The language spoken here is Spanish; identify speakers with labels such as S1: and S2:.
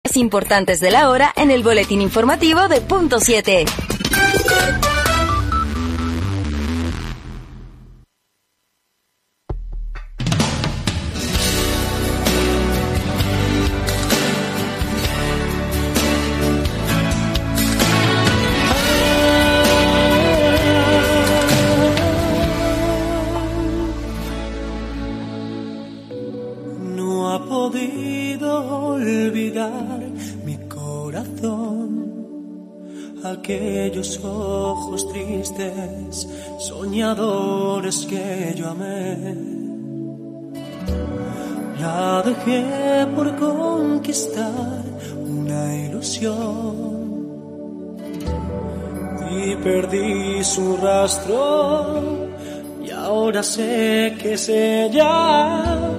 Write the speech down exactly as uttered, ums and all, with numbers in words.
S1: más importantes de la hora en el boletín informativo de Punto siete.
S2: Aquellos ojos tristes, soñadores que yo amé, ya dejé por conquistar una ilusión y perdí su rastro, y ahora sé que es ella